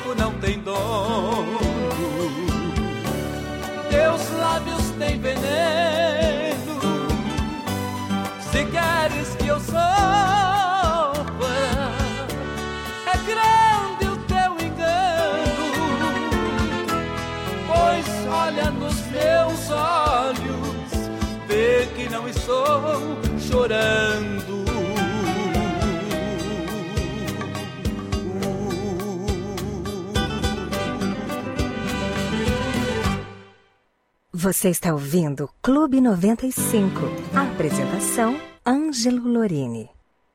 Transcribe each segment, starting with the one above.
corpo não tem dono. Teus lábios têm veneno. Se queres que eu sofra, é grande o teu engano. Pois olha nos meus olhos, vê que não estou chorando. Você está ouvindo Clube 95. A apresentação, Ângelo Lorini.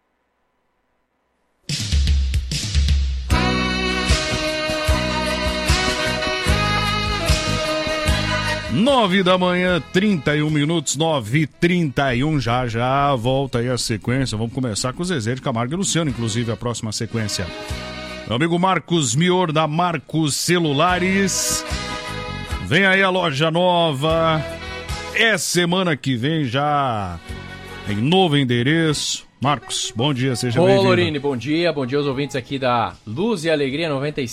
Nove da manhã, 31 minutos, 9h31, já volta aí a sequência. Vamos começar com o Zezé de Camargo e Luciano, inclusive a próxima sequência. Meu amigo Marcos Mior, da Marcos Celulares. Vem aí a loja nova, é semana que vem já em novo endereço. Marcos, bom dia, seja bem-vindo. Ô, Lorini, bom dia aos ouvintes aqui da Luz e Alegria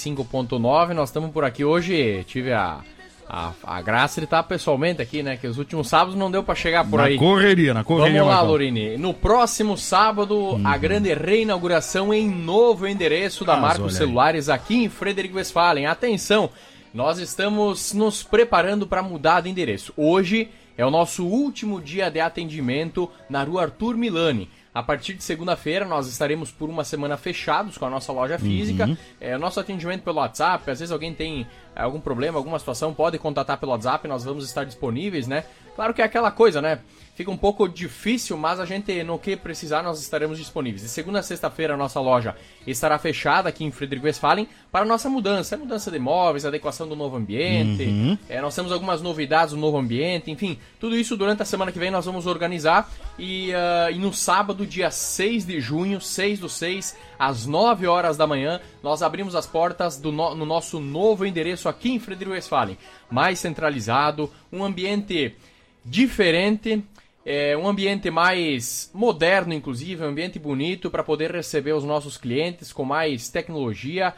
95.9. Nós estamos por aqui hoje, tive a graça de estar pessoalmente aqui, né, que os últimos sábados não deu para chegar por aí. Na correria. Vamos lá, Marcão. Lorini, no próximo sábado, a grande reinauguração em novo endereço da Marcos Celulares aqui em Frederico Westphalen. Atenção! Nós estamos nos preparando para mudar de endereço. Hoje é o nosso último dia de atendimento na Rua Arthur Milani. A partir de segunda-feira nós estaremos por uma semana fechados com a nossa loja física. Nosso atendimento pelo WhatsApp, às vezes alguém tem algum problema, alguma situação, pode contatar pelo WhatsApp, nós vamos estar disponíveis, né? Claro que é aquela coisa, né? Fica um pouco difícil, mas a gente, no que precisar, nós estaremos disponíveis. De segunda a sexta-feira, a nossa loja estará fechada aqui em Frederico Westphalen para a nossa mudança. Mudança de móveis, adequação do novo ambiente. Nós temos algumas novidades no novo ambiente. Enfim, tudo isso durante a semana que vem nós vamos organizar. E no sábado, dia 6 de junho, 6/6, às 9 horas da manhã, nós abrimos as portas no nosso novo endereço aqui em Frederico Westphalen. Mais centralizado, um ambiente diferente, um ambiente mais moderno, inclusive, um ambiente bonito para poder receber os nossos clientes com mais tecnologia.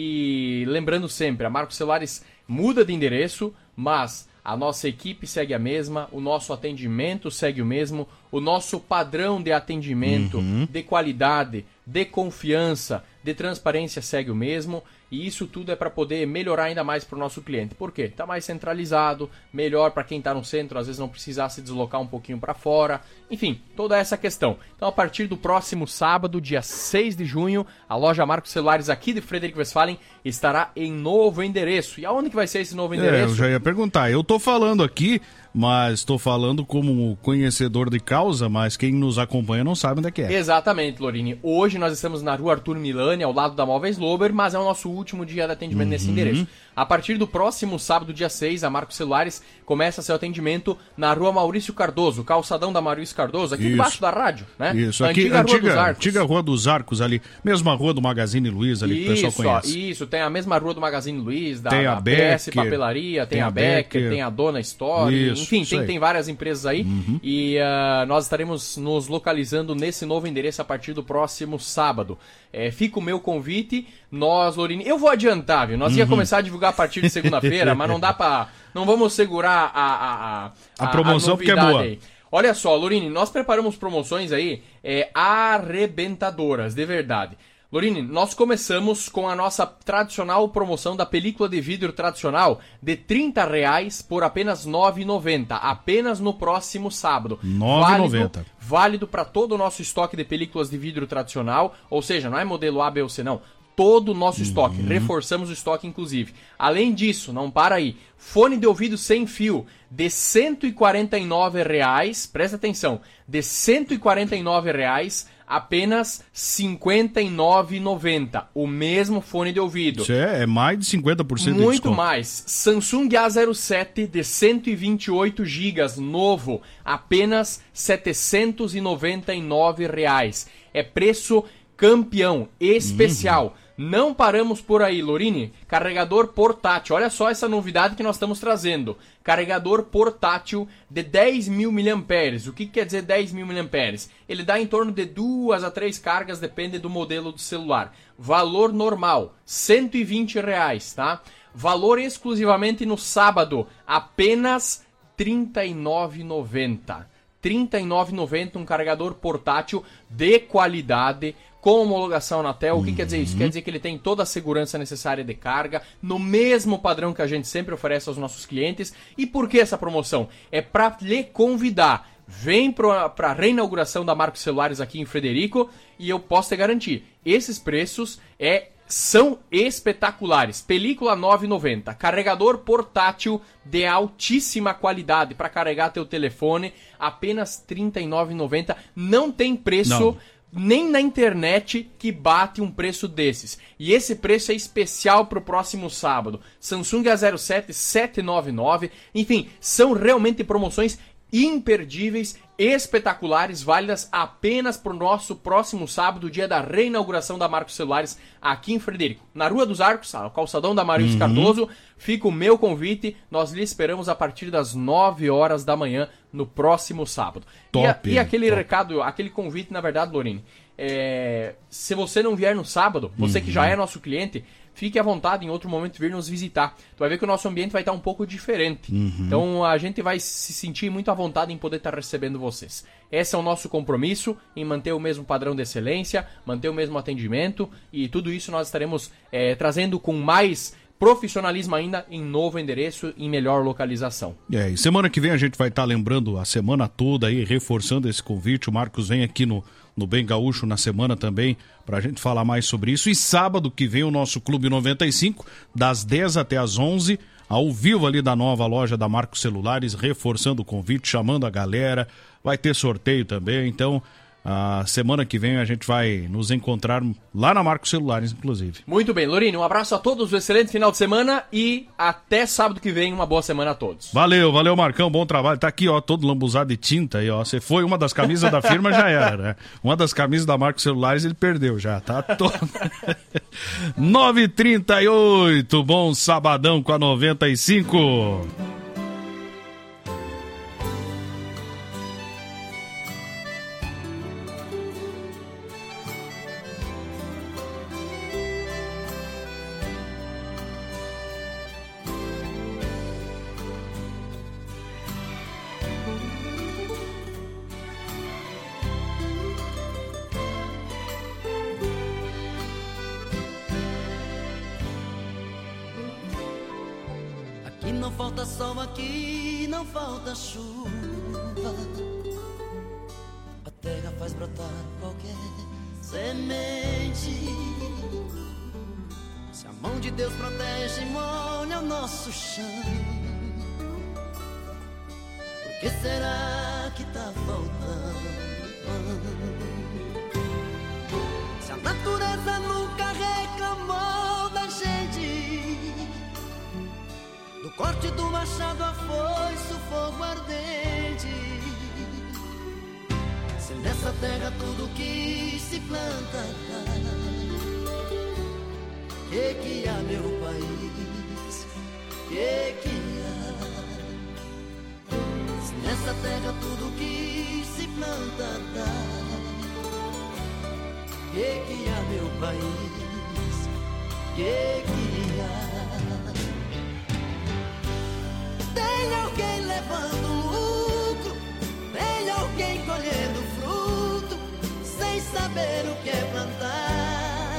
E lembrando sempre, a Marcos Celulares muda de endereço, mas a nossa equipe segue a mesma, o nosso atendimento segue o mesmo, o nosso padrão de atendimento, de qualidade, de confiança, de transparência segue o mesmo. E isso tudo é para poder melhorar ainda mais para o nosso cliente. Por quê? Está mais centralizado, melhor para quem está no centro, às vezes não precisar se deslocar um pouquinho para fora. Enfim, toda essa questão. Então, a partir do próximo sábado, dia 6 de junho, a loja Marcos Celulares aqui de Frederico Westphalen estará em novo endereço. E aonde que vai ser esse novo endereço? Eu já ia perguntar. Eu tô falando aqui, mas estou falando como conhecedor de causa, mas quem nos acompanha não sabe onde é que é. Exatamente, Lorini. Hoje nós estamos na Rua Arthur Milani, ao lado da Móveis Lober, mas é o nosso último dia de atendimento nesse endereço. A partir do próximo sábado, dia 6, a Marcos Celulares começa seu atendimento na Rua Maurício Cardoso, calçadão da Maurício Cardoso, aqui debaixo da rádio, né? Isso, a aqui, Rua dos Arcos. Antiga Rua dos Arcos ali, mesma rua do Magazine Luiza ali, que o pessoal conhece. Isso, tem a mesma rua do Magazine Luiza, tem a PS Becker, Papelaria, tem a Becker, tem a Dona Story, enfim, tem várias empresas aí. E nós estaremos nos localizando nesse novo endereço a partir do próximo sábado. Fica o meu convite. Nós, Lorini, eu vou adiantar, viu? Nós ia começar a divulgar a partir de segunda-feira, mas não dá pra... Não vamos segurar a promoção, porque é boa. Aí. Olha só, Lorini, nós preparamos promoções aí arrebentadoras, de verdade. Lorini, nós começamos com a nossa tradicional promoção da película de vidro tradicional de R$30 por apenas R$ 9,90. Apenas no próximo sábado. R$ 9,90. Válido para todo o nosso estoque de películas de vidro tradicional. Ou seja, não é modelo A, B ou C, não. Todo o nosso estoque. Reforçamos o estoque, inclusive. Além disso, não para aí. Fone de ouvido sem fio de R$ 149. Presta atenção. De R$ 149, apenas R$ 59,90. O mesmo fone de ouvido. Isso é mais de 50% de desconto. Muito mais. Samsung A07 de 128 GB, novo. Apenas R$ 799. É preço campeão, especial. Não paramos por aí, Lorini. Carregador portátil. Olha só essa novidade que nós estamos trazendo. Carregador portátil de 10.000 mAh. O que quer dizer 10.000 mAh? Ele dá em torno de 2 a 3 cargas, depende do modelo do celular. Valor normal, R$ 120, tá? Valor exclusivamente no sábado, apenas R$ 39,90. R$ 39,90, um carregador portátil de qualidade, com homologação Anatel. O que quer dizer isso? Quer dizer que ele tem toda a segurança necessária de carga, no mesmo padrão que a gente sempre oferece aos nossos clientes. E por que essa promoção? É para lhe convidar. Vem para a reinauguração da Marcos Celulares aqui em Frederico e eu posso te garantir, esses preços são espetaculares. Película R$ 9,90. Carregador portátil de altíssima qualidade para carregar teu telefone, apenas R$ 39,90. Não tem preço nem na internet que bate um preço desses. E esse preço é especial para o próximo sábado. Samsung A07 799. Enfim, são realmente promoções imperdíveis, espetaculares, válidas apenas para o nosso próximo sábado, dia da reinauguração da Marcos Celulares aqui em Frederico. Na Rua dos Arcos, ao calçadão da Marius Cardoso, fica o meu convite. Nós lhe esperamos a partir das 9 horas da manhã no próximo sábado. E aquele recado, aquele convite, na verdade, Lorini, se você não vier no sábado, você que já é nosso cliente, fique à vontade em outro momento vir nos visitar. Tu vai ver que o nosso ambiente vai estar um pouco diferente. Então a gente vai se sentir muito à vontade em poder estar recebendo vocês. Esse é o nosso compromisso, em manter o mesmo padrão de excelência, manter o mesmo atendimento, e tudo isso nós estaremos trazendo com mais profissionalismo ainda, em novo endereço, em melhor localização. E semana que vem a gente vai estar lembrando a semana toda aí, reforçando esse convite. O Marcos vem aqui no Bem Gaúcho na semana também, pra gente falar mais sobre isso. E sábado que vem o nosso Clube 95, das 10 até as 11, ao vivo ali da nova loja da Marcos Celulares, reforçando o convite, chamando a galera. Vai ter sorteio também, então a semana que vem a gente vai nos encontrar lá na Marcos Celulares, inclusive. Muito bem, Lorini, um abraço a todos, um excelente final de semana e até sábado que vem, uma boa semana a todos. Valeu, Marcão, bom trabalho. Tá aqui, ó, todo lambuzado de tinta aí, ó. Você foi, uma das camisas da firma já era, né? Uma das camisas da Marcos Celulares ele perdeu já, tá todo. 9h38, bom sabadão com a 95. Não falta sol aqui, não falta chuva. A terra faz brotar qualquer semente. Se a mão de Deus protege e molha o nosso chão, por que será que tá faltando? Se a natureza nunca reclamou da gente, do corte do machado, a foice, o fogo ardente. Se nessa terra tudo que se planta dá, que há, meu país, que há? Se nessa terra tudo que se planta dá, que há, meu país, que há? Tem alguém levando lucro, tem alguém colhendo fruto, sem saber o que é plantar.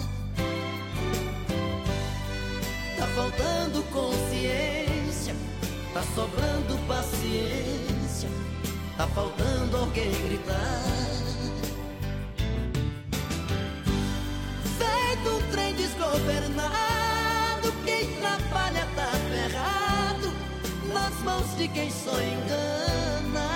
Tá faltando consciência, tá sobrando paciência, tá faltando alguém gritar. Feito um trem desgovernado, quem trabalha tá ferrado nas mãos de quem só engana.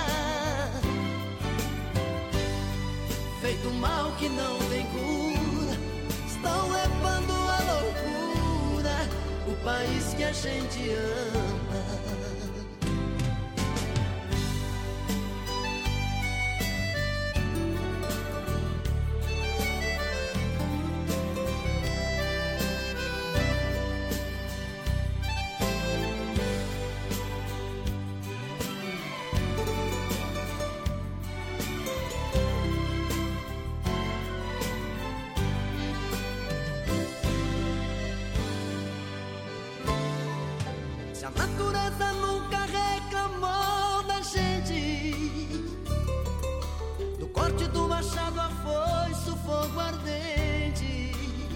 Feito mal que não tem cura, estão levando a loucura o país que a gente ama. Se a natureza nunca reclamou da gente, do corte do machado, a foice, o fogo ardente.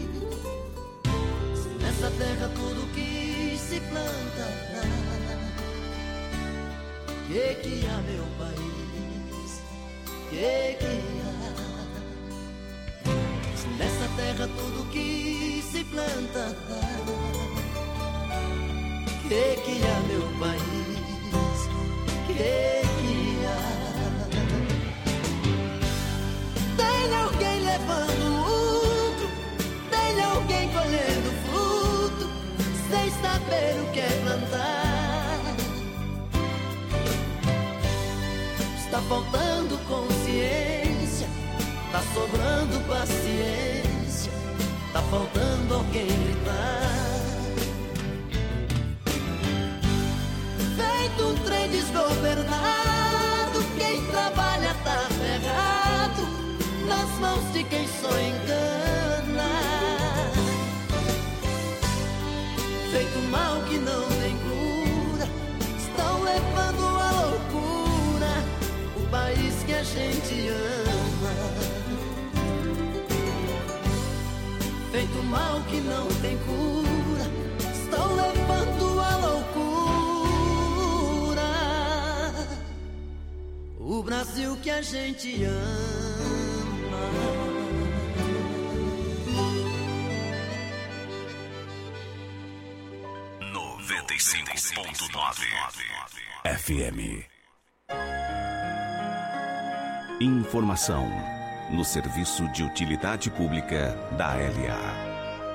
Se nessa terra tudo que se planta, que há, meu país, que há? Se nessa terra tudo que se planta, que há, meu país, que há? Tem alguém levando lucro, tem alguém colhendo fruto, sem saber o que é plantar. Está faltando consciência, tá sobrando paciência, tá faltando alguém gritar. Feito um trem desgovernado, quem trabalha tá ferrado, nas mãos de quem só engana. Feito mal que não tem cura, estão levando a loucura o país que a gente ama. Feito mal que não tem cura, estão levando a loucura o Brasil que a gente ama. 95.9 FM. Informação no Serviço de Utilidade Pública da LA.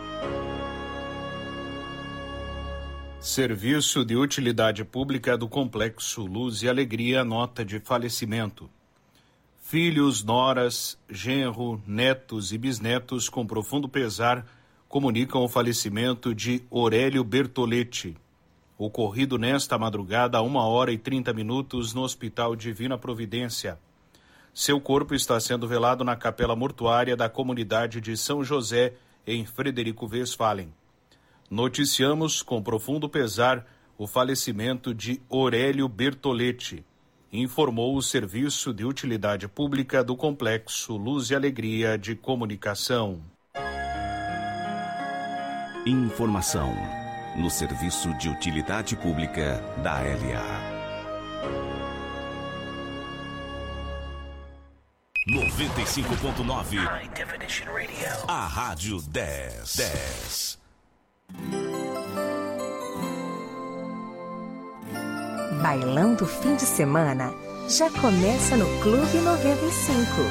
Serviço de Utilidade Pública do Complexo Luz e Alegria, nota de falecimento. Filhos, noras, genro, netos e bisnetos, com profundo pesar, comunicam o falecimento de Aurélio Bertoletti, ocorrido nesta madrugada a 1h30 no Hospital Divina Providência. Seu corpo está sendo velado na capela mortuária da comunidade de São José, em Frederico Westphalen. Noticiamos com profundo pesar o falecimento de Aurélio Bertoletti, informou o Serviço de Utilidade Pública do Complexo Luz e Alegria de Comunicação. Informação no Serviço de Utilidade Pública da LA. 95.9 High Definition Radio. A Rádio 10. Bailão do fim de semana já começa no Clube 95.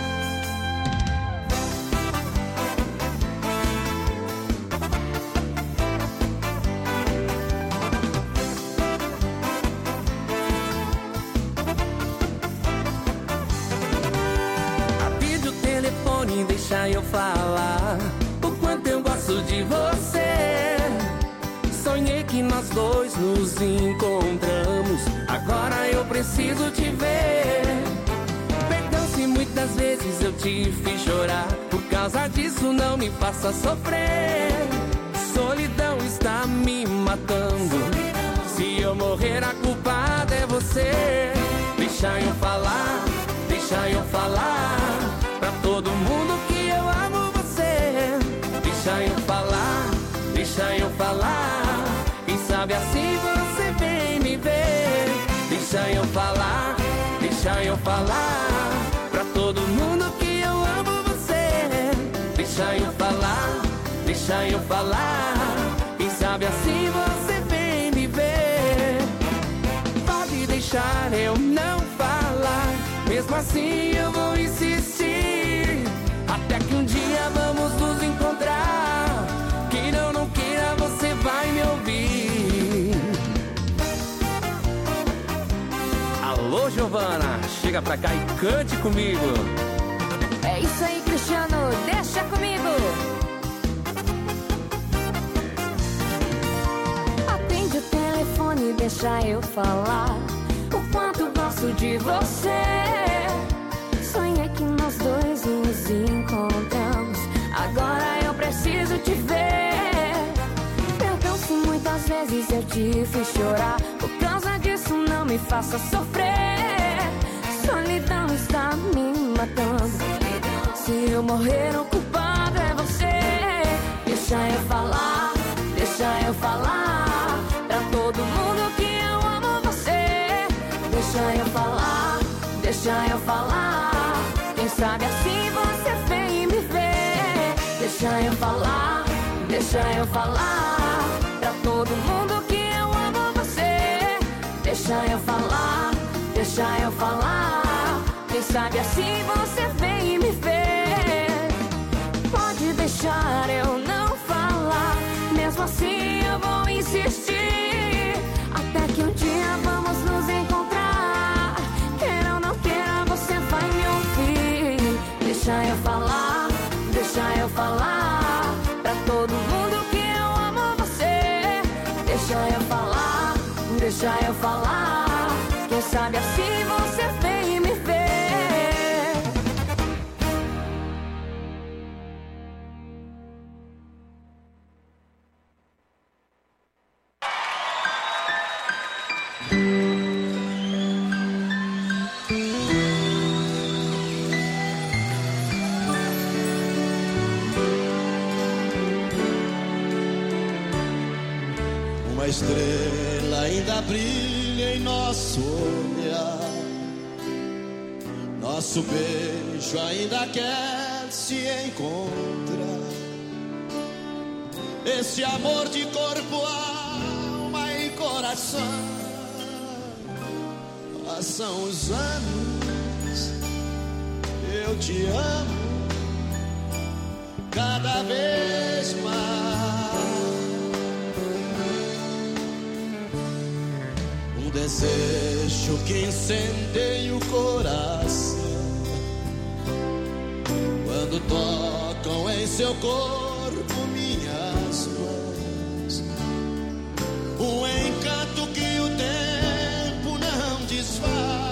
Atende o telefone, deixa eu falar o quanto eu gosto de você. Sonhei que nós dois nos encontramos, agora eu preciso te ver. Perdão se muitas vezes eu te fiz chorar, por causa disso não me faça sofrer. Solidão está me matando, se eu morrer a culpada é você. Deixa eu falar pra todo mundo que eu amo você. Deixa eu falar, quem sabe assim você vem me ver. Deixa eu falar pra todo mundo que eu amo você. Deixa eu falar, quem sabe assim você vem me ver. Pode deixar eu não falar, mesmo assim eu vou insistir, até que um dia vamos nos encontrar. Queira ou não queira, você vai me ouvir. Alô, Giovana, chega pra cá e cante comigo. É isso aí, Cristiano, deixa comigo. Atende o telefone, deixa eu falar o quanto gosto de você. Sonhei que nós dois nos encontramos, agora eu preciso te ver. Perdão se muitas vezes eu te te fiz chorar. Por causa disso não me faça sofrer. Solidão está me matando. Se eu morrer, o culpado é você. Deixa eu falar, deixa eu falar pra todo mundo que eu amo você. Deixa eu falar, deixa eu falar. Quem sabe assim você vem me ver. Deixa eu falar, deixa eu falar pra todo mundo que eu amo você. Deixa eu falar, deixa eu falar. Quem sabe assim você vem me ver. Pode deixar eu não falar, mesmo assim eu vou insistir. Até que um dia vamos nos encontrar. Queira ou não queira, você vai me ouvir. Deixa eu falar, deixa eu falar pra todo mundo que eu amo você. Deixa eu falar, deixa eu falar. Quem sabe assim você vem me ver. Uma estrela ainda brilha em nosso olhar. Nosso beijo ainda quer se encontrar. Esse amor de corpo, alma e coração. Passam os anos, eu te amo cada vez mais. Um desejo que incendeia o coração quando tocam em seu corpo minhas mãos. Um encanto que o tempo não desfaz.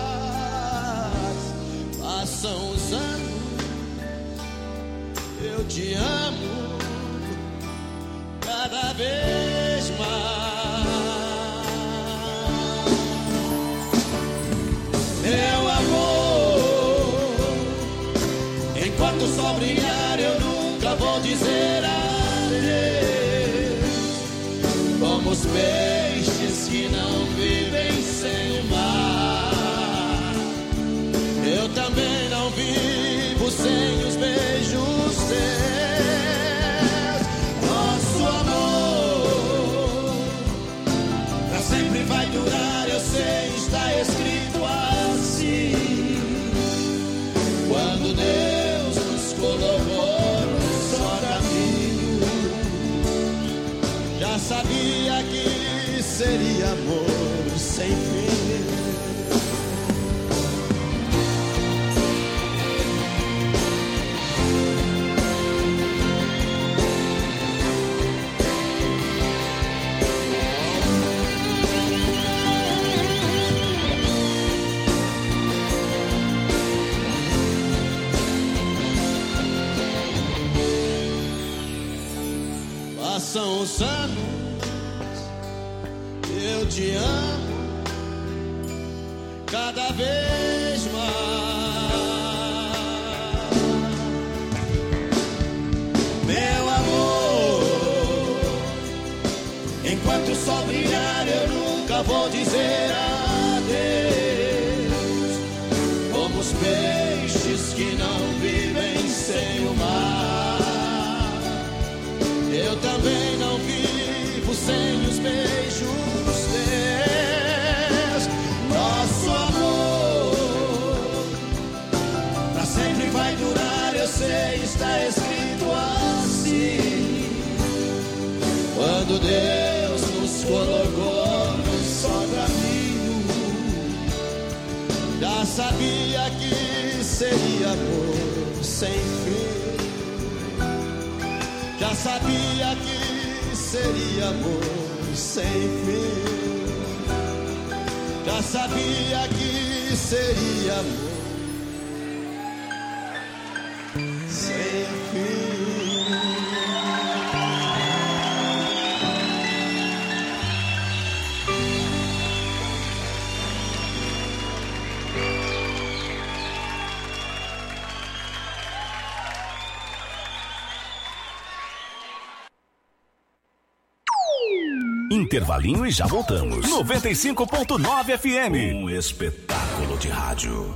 Passam os anos, eu te amo cada vez mais. Meu amor, enquanto o sol brilhar eu nunca vou dizer adeus. Como os peixes que não vivem sem o mar, eu também não vivo sem os beijos teus. Nosso amor pra sempre vai durar, eu sei, está escrito assim. Quando Deus nos colocou no só caminho, já sabia que seria amor sem fim. Passam os anos, eu te amo cada vez mais. Meu amor, enquanto o sol brilhar eu nunca vou dizer adeus. Como os peixes que não vivem sem o mar, eu também não vivo sem os beijos teus. Nosso amor pra sempre vai durar, eu sei, está escrito assim. Quando Deus nos colocou no só caminho, já sabia que seria amor sem fim. Já sabia que seria amor sem fim. Já sabia que seria amor sem fim. Intervalinho e já voltamos. 95.9 FM. Um espetáculo de rádio.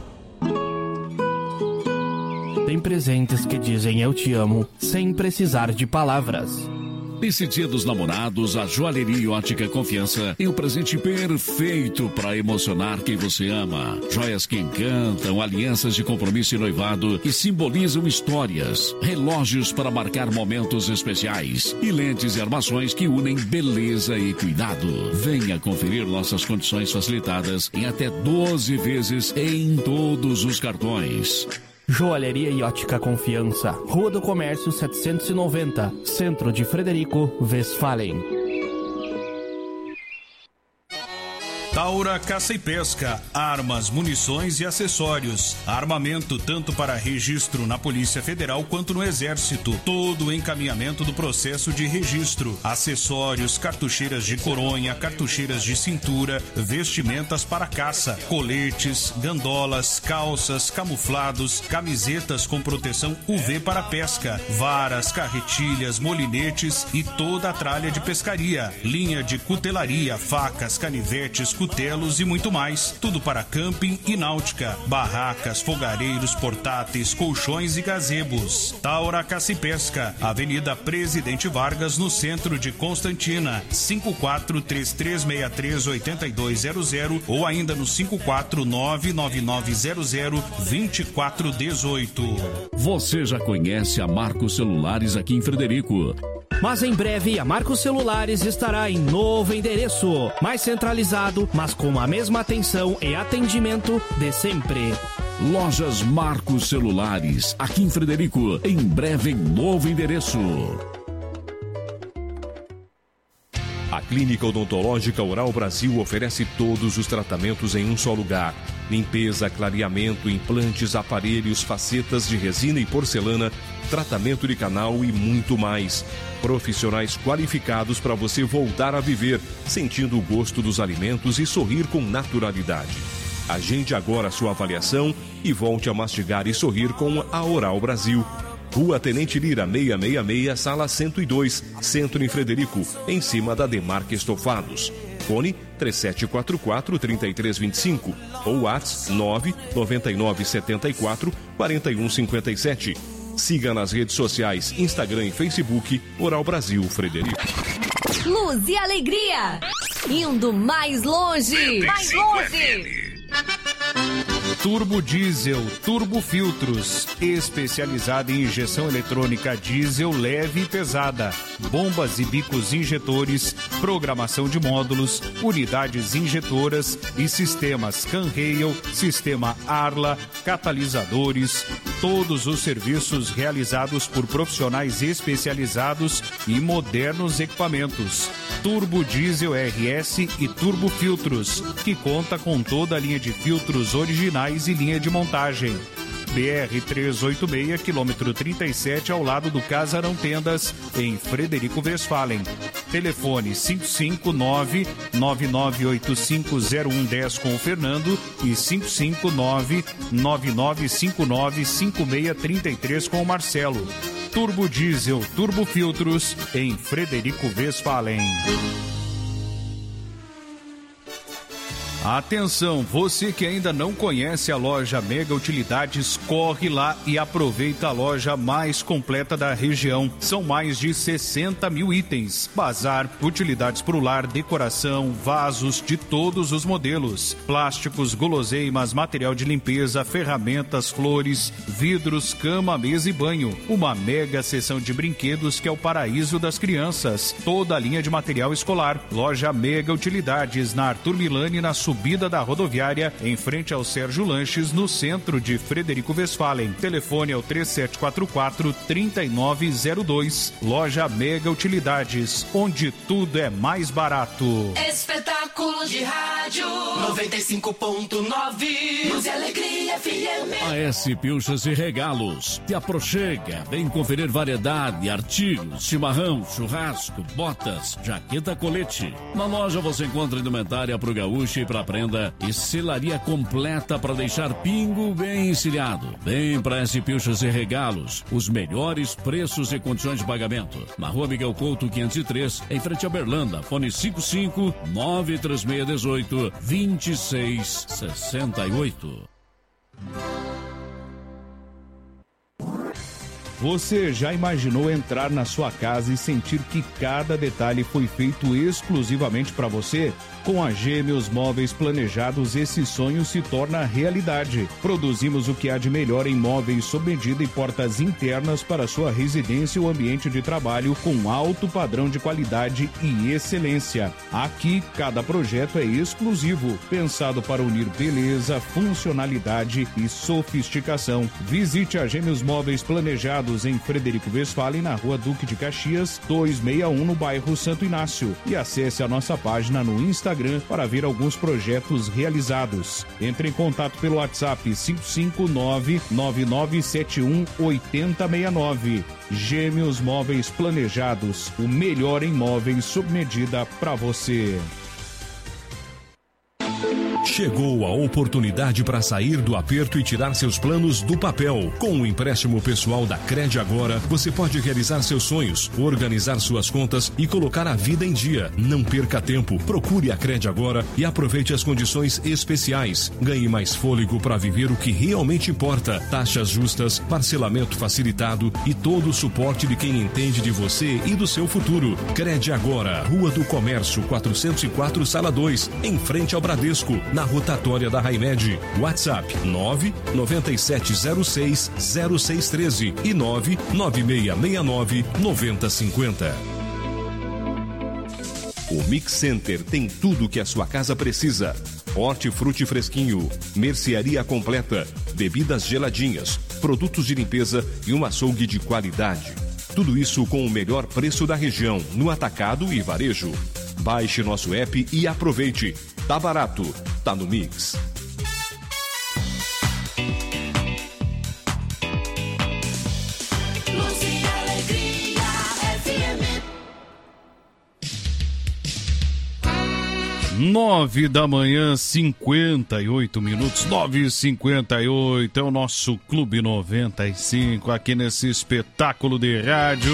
Tem presentes que dizem eu te amo sem precisar de palavras. Nesse Dia dos Namorados, a Joalheria e Ótica Confiança é o presente perfeito para emocionar quem você ama. Joias que encantam, alianças de compromisso e noivado que simbolizam histórias, relógios para marcar momentos especiais e lentes e armações que unem beleza e cuidado. Venha conferir nossas condições facilitadas em até 12 vezes em todos os cartões. Joalheria e Ótica Confiança, Rua do Comércio 790, Centro de Frederico Westphalen. Taura Caça e Pesca, armas, munições e acessórios. Armamento tanto para registro na Polícia Federal quanto no Exército. Todo o encaminhamento do processo de registro. Acessórios, cartucheiras de coronha, cartucheiras de cintura, vestimentas para caça, coletes, gandolas, calças, camuflados, camisetas com proteção UV para pesca, varas, carretilhas, molinetes e toda a tralha de pescaria. Linha de cutelaria, facas, canivetes, cutelos e muito mais. Tudo para camping e náutica. Barracas, fogareiros, portáteis, colchões e gazebos. Taura Caça e Pesca, Avenida Presidente Vargas, no centro de Constantina. 5433638200 ou ainda no 54999002418. Você já conhece a Marcos Celulares aqui em Frederico. Mas em breve a Marcos Celulares estará em novo endereço, mais centralizado, mas com a mesma atenção e atendimento de sempre. Lojas Marcos Celulares, aqui em Frederico, em breve em novo endereço. A Clínica Odontológica Oral Brasil oferece todos os tratamentos em um só lugar. Limpeza, clareamento, implantes, aparelhos, facetas de resina e porcelana, tratamento de canal e muito mais. Profissionais qualificados para você voltar a viver, sentindo o gosto dos alimentos e sorrir com naturalidade. Agende agora a sua avaliação e volte a mastigar e sorrir com a Oral Brasil. Rua Tenente Lira, 666, Sala 102, Centro em Frederico, em cima da Demarque Estofados. Fone 3744-3325 ou WhatsApp 99974-4157. Siga nas redes sociais, Instagram e Facebook, Oral Brasil Frederico. Luz e alegria, indo mais longe. Mais longe. Turbo Diesel, Turbo Filtros, especializada em injeção eletrônica diesel leve e pesada, bombas e bicos injetores, programação de módulos, unidades injetoras e sistemas Canrail, sistema Arla, catalisadores, todos os serviços realizados por profissionais especializados e modernos equipamentos. Turbo Diesel RS e Turbo Filtros, que conta com toda a linha de filtros originais e linha de montagem. BR-386, quilômetro 37, ao lado do Casarão Tendas, em Frederico Westphalen. Telefone 559-9985-0110 com o Fernando e 559-9959-5633 com o Marcelo. Turbo Diesel, Turbo Filtros, em Frederico Westphalen. Atenção, você que ainda não conhece a loja Mega Utilidades, corre lá e aproveita a loja mais completa da região. São mais de 60 mil itens, bazar, utilidades para o lar, decoração, vasos de todos os modelos, plásticos, guloseimas, material de limpeza, ferramentas, flores, vidros, cama, mesa e banho. Uma mega seção de brinquedos que é o paraíso das crianças. Toda a linha de material escolar. Loja Mega Utilidades, na Arthur Milani, na subida da rodoviária, em frente ao Sérgio Lanches, no centro de Frederico Westphalen. Telefone é o 3744-3902. Loja Mega Utilidades, onde tudo é mais barato. Espetáculo de rádio 95.9. Luz e alegria AS Pilchas e Regalos te aproxega, vem conferir variedade, artigos, chimarrão, churrasco, botas, jaqueta, colete. Na loja você encontra indumentária pro gaúcho e pra prenda e selaria completa para deixar pingo bem encilhado. Vem pra AS Pilchas e Regalos, os melhores preços e condições de pagamento. Na Rua Miguel Couto 503, em frente a Berlanda, fone 55 93618 2668. Você já imaginou entrar na sua casa e sentir que cada detalhe foi feito exclusivamente para você? Com a Gêmeos Móveis Planejados, esse sonho se torna realidade. Produzimos o que há de melhor em móveis sob medida e portas internas para sua residência ou ambiente de trabalho com alto padrão de qualidade e excelência. Aqui, cada projeto é exclusivo, pensado para unir beleza, funcionalidade e sofisticação. Visite a Gêmeos Móveis Planejados em Frederico Westphalen, na Rua Duque de Caxias, 261, no bairro Santo Inácio. E acesse a nossa página no Instagram para ver alguns projetos realizados. Entre em contato pelo WhatsApp 559-9971-8069. Gêmeos Móveis Planejados, o melhor em móveis sob medida para você. Chegou a oportunidade para sair do aperto e tirar seus planos do papel. Com o empréstimo pessoal da Cred Agora, você pode realizar seus sonhos, organizar suas contas e colocar a vida em dia. Não perca tempo. Procure a Cred Agora e aproveite as condições especiais. Ganhe mais fôlego para viver o que realmente importa. Taxas justas, parcelamento facilitado e todo o suporte de quem entende de você e do seu futuro. Cred Agora, Rua do Comércio 404, Sala 2, em frente ao Bradesco, na rotatória da Raimed. WhatsApp 997060613 e 996699050. O Mix Center tem tudo que a sua casa precisa. Hortifruti fresquinho, mercearia completa, bebidas geladinhas, produtos de limpeza e um açougue de qualidade. Tudo isso com o melhor preço da região, no atacado e varejo. Baixe nosso app e aproveite. Tá barato, tá no Mix. Luz e Alegria FM. 9 da manhã, 58 minutos, 9h58, é o nosso Clube 95, aqui nesse espetáculo de rádio.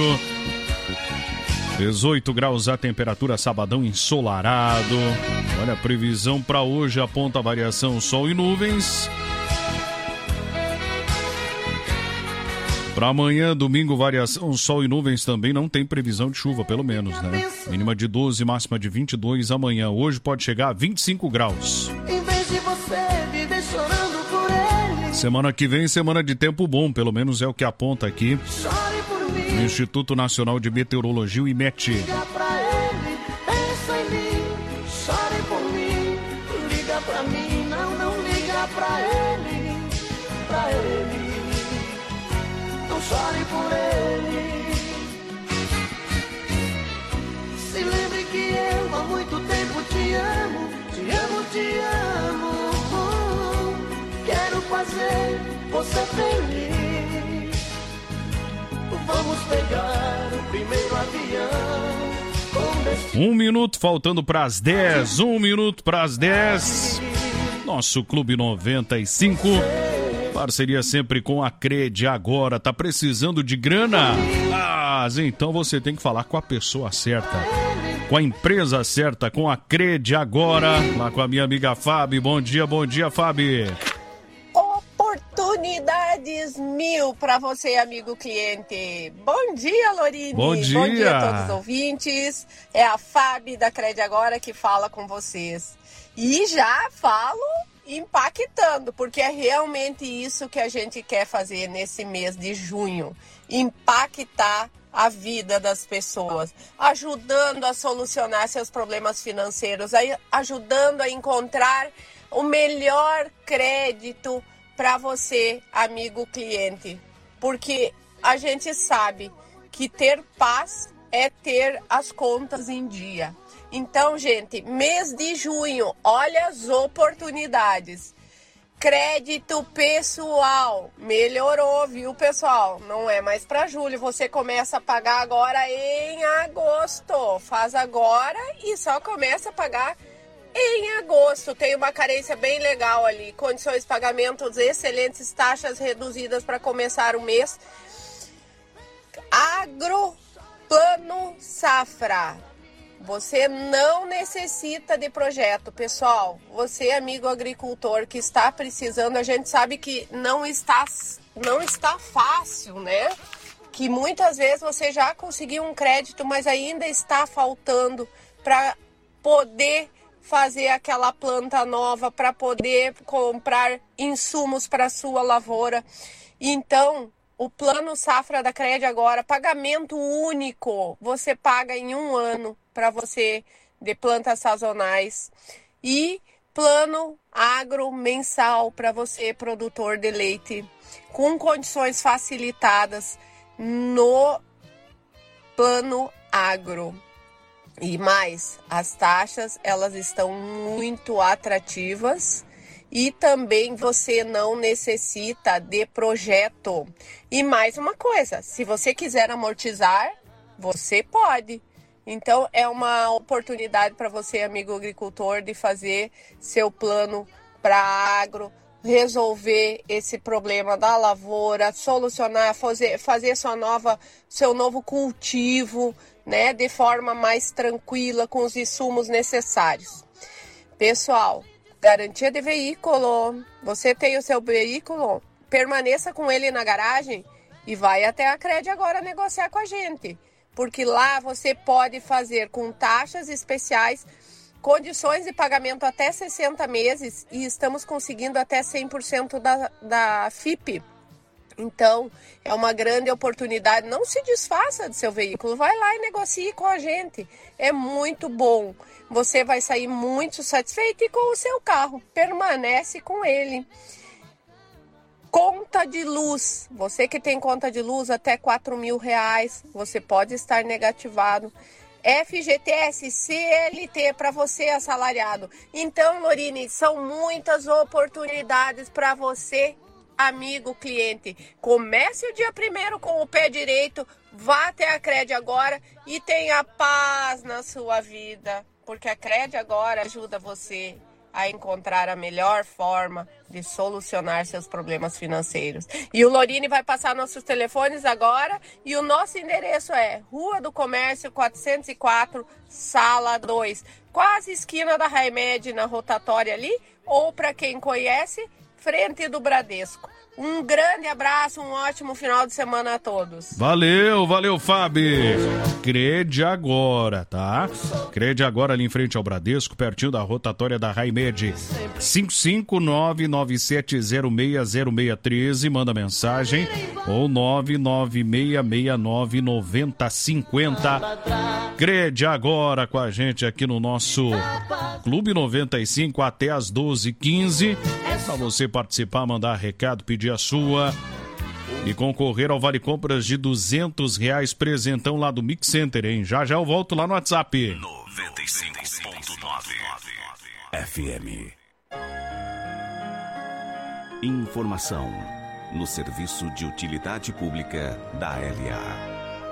18 graus a temperatura, sabadão ensolarado. Olha, a previsão para hoje aponta a variação sol e nuvens. Para amanhã, domingo, variação sol e nuvens também. Não tem previsão de chuva, pelo menos, né? Mínima de 12, máxima de 22 amanhã. Hoje pode chegar a 25 graus. Em vez de você viver chorando por ele, semana que vem, semana de tempo bom. Pelo menos é o que aponta aqui chore por mim. no Instituto Nacional de Meteorologia, o IMET. Liga pra ele, pensa em mim, chore por mim. Liga pra mim, não liga pra ele, pra ele. Não chore por ele. Se lembre que eu há muito tempo te amo, te amo, te amo. Quero fazer você feliz. Vamos pegar o primeiro avião com destino. 1 minuto faltando para as 10. 1 minuto para as 10. Nosso Clube 95. Parceria sempre com a Cred Agora. Tá precisando de grana? Mas então você tem que falar com a pessoa certa, com a empresa certa, com a Cred Agora. Lá com a minha amiga Fábio. Bom dia, Fábio. Oportunidades mil para você, amigo cliente. Bom dia, Lorini. Bom dia. Bom dia a todos os ouvintes. É a Fábio da Cred Agora que fala com vocês. E já falo impactando, porque é realmente isso que a gente quer fazer nesse mês de junho. Impactar a vida das pessoas, ajudando a solucionar seus problemas financeiros, ajudando a encontrar o melhor crédito para você, amigo cliente, porque a gente sabe que ter paz é ter as contas em dia. Então, gente, mês de junho, olha as oportunidades. Crédito pessoal. Melhorou, viu, pessoal? Não é mais para julho. Você começa a pagar agora em agosto. Faz agora e só começa a pagar em agosto. Tem uma carência bem legal ali. Condições de pagamentos excelentes, taxas reduzidas para começar o mês. Agroplano Safra. Você não necessita de projeto, pessoal. Você, amigo agricultor que está precisando, a gente sabe que não está fácil, né? Que muitas vezes você já conseguiu um crédito, mas ainda está faltando para poder fazer aquela planta nova, para poder comprar insumos para a sua lavoura. Então, o Plano Safra da Cred agora, pagamento único, você paga em 1 ano para você de plantas sazonais e plano agro mensal para você, produtor de leite, com condições facilitadas no plano agro. E mais, as taxas, elas estão muito atrativas. E também você não necessita de projeto. E mais uma coisa, se você quiser amortizar, você pode. Então é uma oportunidade para você, amigo agricultor, de fazer seu plano para agro, resolver esse problema da lavoura, solucionar, fazer seu novo cultivo, né, de forma mais tranquila, com os insumos necessários. Pessoal, garantia de veículo. Você tem o seu veículo, permaneça com ele na garagem e vai até a Cred agora negociar com a gente. Porque lá você pode fazer com taxas especiais, condições de pagamento até 60 meses e estamos conseguindo até 100% da FIP. Então, é uma grande oportunidade. Não se desfaça de seu veículo. Vai lá e negocie com a gente. É muito bom. Você vai sair muito satisfeito e com o seu carro. Permanece com ele. Conta de luz. Você que tem conta de luz até R$4.000, você pode estar negativado. FGTS, CLT para você assalariado. Então, Lorine, são muitas oportunidades para você, amigo cliente. Comece o dia 1º com o pé direito, vá até a Cred agora e tenha paz na sua vida, porque a Cred agora ajuda você a encontrar a melhor forma de solucionar seus problemas financeiros. E o Lorine vai passar nossos telefones agora e o nosso endereço é Rua do Comércio 404, Sala 2, quase esquina da Raimed, na rotatória ali, ou para quem conhece, frente do Bradesco. Um grande abraço, um ótimo final de semana a todos. Valeu, Fábio. Cred agora, tá? Cred agora ali em frente ao Bradesco, pertinho da rotatória da Raimed. 55997060613, manda mensagem, ou 996699050. Cred agora com a gente aqui no nosso Clube 95 até as 12h15. Para você participar, mandar recado, pedir a sua e concorrer ao Vale Compras de R$200, presentão lá do Mix Center, hein? Já eu volto lá no WhatsApp. 95.9 FM. Informação no serviço de utilidade pública da LA.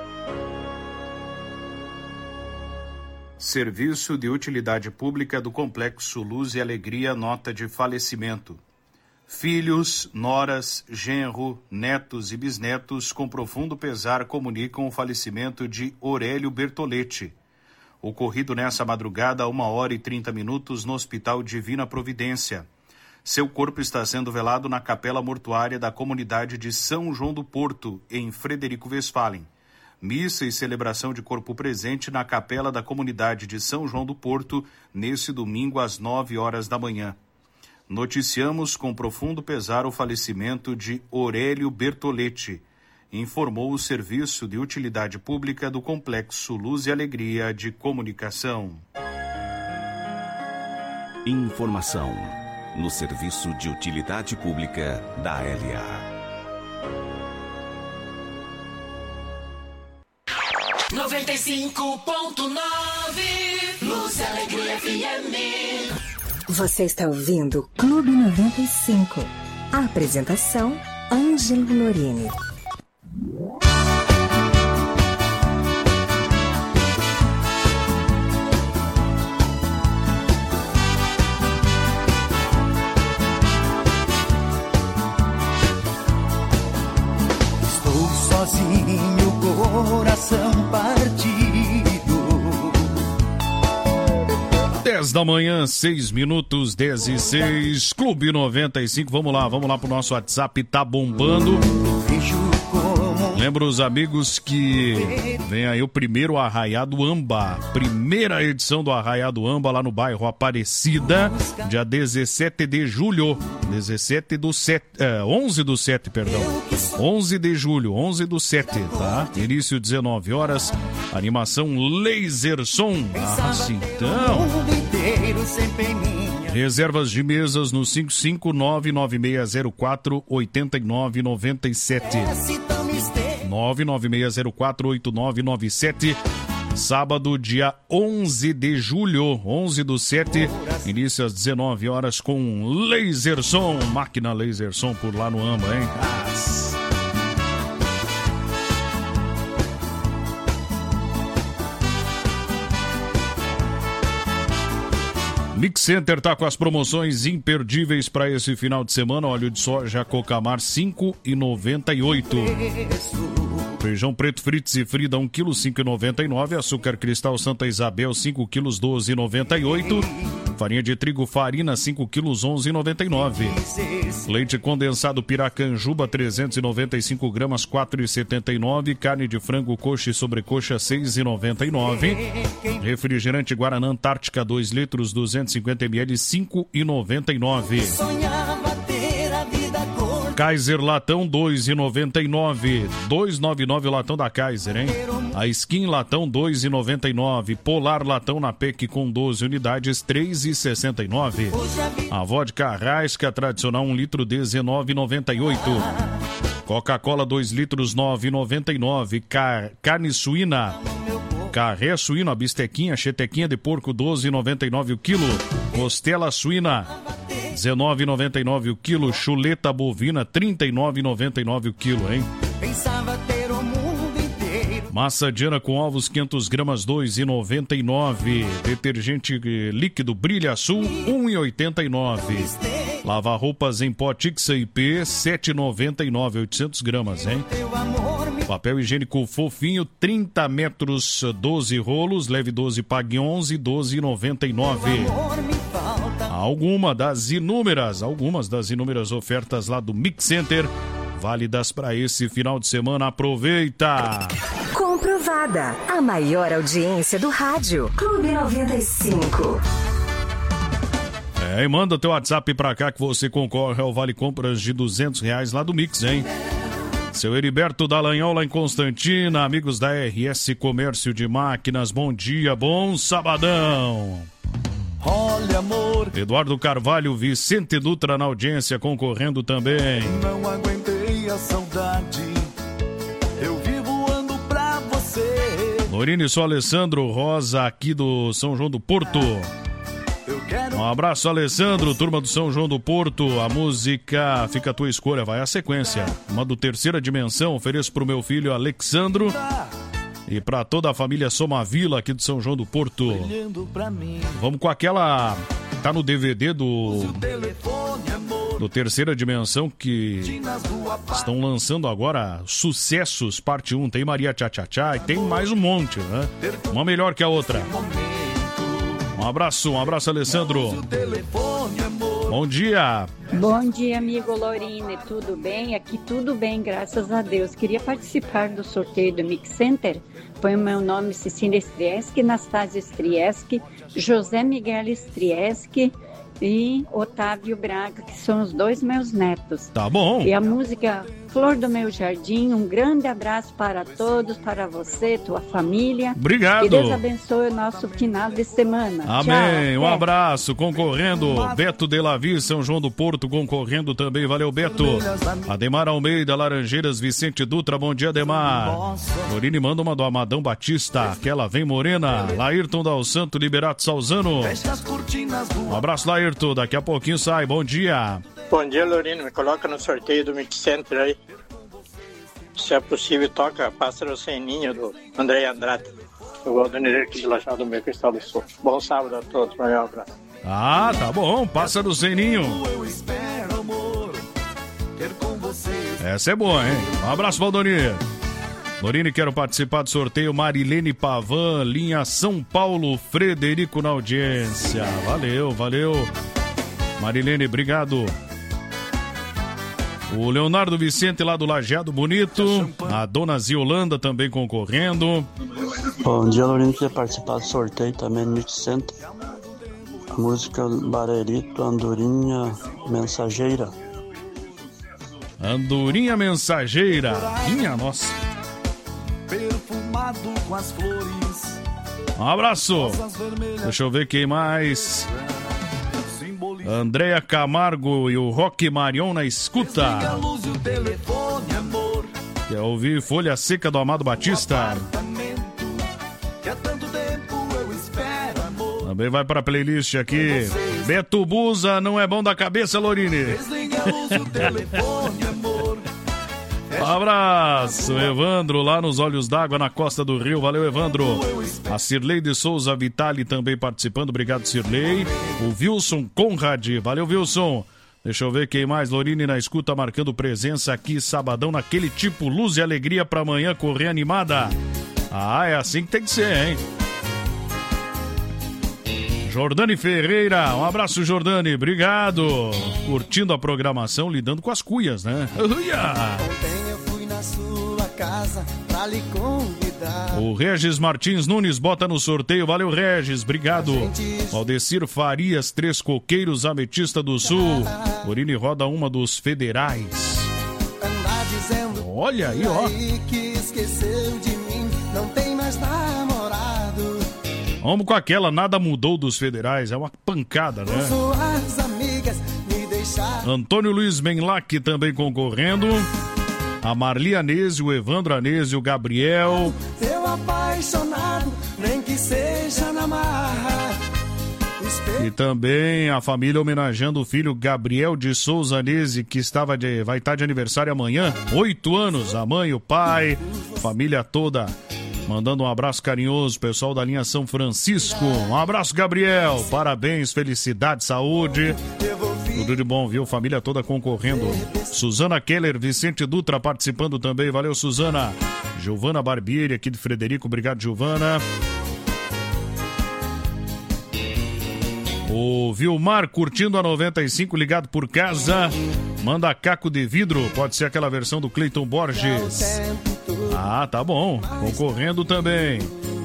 Serviço de utilidade pública do Complexo Luz e Alegria, nota de falecimento. Filhos, noras, genro, netos e bisnetos com profundo pesar comunicam o falecimento de Aurélio Bertoletti, ocorrido nessa madrugada a 1h30 no Hospital Divina Providência. Seu corpo está sendo velado na capela mortuária da comunidade de São João do Porto, em Frederico Westphalen. Missa e celebração de corpo presente na capela da comunidade de São João do Porto, nesse domingo às 9h da manhã. Noticiamos com profundo pesar o falecimento de Aurélio Bertoletti, informou o Serviço de Utilidade Pública do Complexo Luz e Alegria de Comunicação. Informação no Serviço de Utilidade Pública da LA. 95.9 Luz e Alegria FM. Você está ouvindo Clube 95. A apresentação, Ângelo Lorini. Estou sozinho, coração partido. 10 da manhã, 6 minutos, 10 e 6, Clube 95, vamos lá pro nosso WhatsApp, tá bombando. Lembra os amigos que vem aí o primeiro Arraiado Amba, primeira edição do Arraiado Amba lá no bairro Aparecida, dia 17 de julho, 11 de julho, 11 do 7, tá? Início 19 horas, animação Laser Som, então... Reservas de mesas no 55996048997. 996048997. Sábado, dia 11 de julho, 11 do 7, início às 19 horas com Laser Som, máquina Laser Som por lá no Amba, hein? Mix Center tá com as promoções imperdíveis para esse final de semana. Óleo de soja Cocamar 5,98. Feijão preto Fritz e Frida 1 kg 5,99. Açúcar cristal Santa Isabel 5 kg 12,98. Farinha de trigo Farina 5 kg 11,99. Leite condensado Piracanjuba 395 gramas 4,79. Carne de frango coxa e sobrecoxa 6,99. Refrigerante Guaraná Antártica 2 litros 250 ml 5,99. Kaiser Latão 2,99. 2,99 o latão da Kaiser, hein? A Skin Latão 2,99. Polar Latão na PEC com 12 unidades 3,69. A vodka Arrasca tradicional 1 litro 19,98. Coca-Cola 2 litros 9,99. Carne suína Carré suíno, a bistequinha, chetequinha de porco 12,99 o quilo. Costela suína 19,99 o quilo. Chuleta bovina 39,99 o quilo, hein? Pensava ter o mundo inteiro. Massa Diana com ovos 500 gramas 2,99. Detergente líquido Brilha Sul 1,89. Lavar roupas em pó Tixa IP 7,99, 800 gramas, hein? Papel higiênico fofinho 30 metros 12 rolos, leve 12, pague 11, 12,99. Algumas das inúmeras ofertas lá do Mix Center, válidas para esse final de semana. Aproveita! Comprovada, a maior audiência do rádio, Clube 95. E manda teu WhatsApp pra cá que você concorre ao Vale Compras de R$200 lá do Mix, hein? Seu Heriberto Dallagnol lá em Constantina, amigos da RS Comércio de Máquinas, bom dia, bom sabadão. Olha, amor. Eduardo Carvalho, Vicente Dutra na audiência, concorrendo também. Não aguentei a saudade, eu vivo ando pra você. Lorine Só Alessandro Rosa, aqui do São João do Porto. Um abraço, Alessandro, turma do São João do Porto. A música fica a tua escolha, vai a sequência. Uma do Terceira Dimensão, ofereço pro meu filho Alexandro e pra toda a família Somavila aqui do São João do Porto. Vamos com aquela... tá no DVD do Terceira Dimensão, que estão lançando agora Sucessos, parte 1. Tem Maria Tchá Tchá Tchá e tem mais um monte, né? Uma melhor que a outra. Um abraço, Alessandro. Bom dia. Bom dia, amigo Lorini, tudo bem? Aqui tudo bem, graças a Deus. Queria participar do sorteio do Mix Center. Põe o meu nome Cecília Strieski, Anastásia Strieski, José Miguel Strieski e Otávio Braga, que são os dois meus netos. Tá bom. E a música flor do meu jardim. Um grande abraço para todos, para você, tua família. Obrigado. Que Deus abençoe o nosso final de semana. Amém. Tchau, Um abraço. Concorrendo, Beto de Lavi, São João do Porto, concorrendo também. Valeu, Beto. Ademar Almeida, Laranjeiras, Vicente Dutra. Bom dia, Ademar. Lorine manda uma do Amadão Batista. Aquela vem morena. Laírton Dal Santo, Liberato Salzano. Um abraço, Laírton. Daqui a pouquinho sai. Bom dia. Bom dia, Lorine. Me coloca no sorteio do Mix Center aí. Se é possível, toca Pássaro Sem Ninho do André Andrade. Eu gosto do Nereiro aqui de Lajeado do Meio Cristal do Sul. Bom sábado a todos. Um abraço. Ah, tá bom. Pássaro Sem Ninho. Essa é boa, hein? Um abraço, Valdoni. Lorine, quero participar do sorteio. Marilene Pavan, linha São Paulo, Frederico na audiência. Valeu, valeu. Marilene, obrigado. O Leonardo Vicente lá do Lajeado Bonito. A dona Ziolanda também concorrendo. Bom dia, Lorine, queria participar do sorteio também no Mix Center. A música Barerito, Andorinha Mensageira. Andorinha Mensageira. Minha nossa. Perfumado com as flores. Um abraço. Deixa eu ver quem mais. Andréia Camargo e o Roque Marion na escuta. Quer ouvir Folha Seca do Amado Batista? Também vai pra playlist aqui. Beto Buza, não é bom da cabeça, Lorine. Um abraço, Evandro, lá nos Olhos d'Água, na Costa do Rio. Valeu, Evandro. A Cirlei de Souza Vitali também participando. Obrigado, Cirlei. O Wilson Conrad. Valeu, Wilson. Deixa eu ver quem mais. Lorine na escuta, marcando presença aqui, sabadão, naquele tipo luz e alegria pra amanhã correr animada. Ah, é assim que tem que ser, hein? Jordane Ferreira, um abraço, Jordane, obrigado. Curtindo a programação, lidando com as cuias, né? Ontem eu fui na sua casa pra lhe convidar. O Regis Martins Nunes bota no sorteio, valeu, Regis, obrigado. Valdecir Farias, Três Coqueiros, Ametista do Sul. Lorine roda uma dos federais. Olha aí, ó. Que esqueceu de mim, não tem mais namorado. Vamos com aquela, nada mudou dos federais, é uma pancada, né? Suas amigas me deixaram. Antônio Luiz Menlac também concorrendo. A Marli Anésio, o Evandro Anésio, o Gabriel. Eu apaixonado, nem que seja na marra. E também a família homenageando o filho Gabriel de Souza Anese, que vai estar de aniversário amanhã. 8 anos, a mãe, o pai, família toda. Mandando um abraço carinhoso, pessoal da linha São Francisco. Um abraço, Gabriel. Parabéns, felicidade, saúde. Tudo de bom, viu? Família toda concorrendo. Suzana Keller, Vicente Dutra participando também. Valeu, Suzana. Giovana Barbieri, aqui de Frederico. Obrigado, Giovana. O Vilmar curtindo a 95, ligado por casa. Manda caco de vidro. Pode ser aquela versão do Cleiton Borges. Ah, tá bom. Concorrendo também.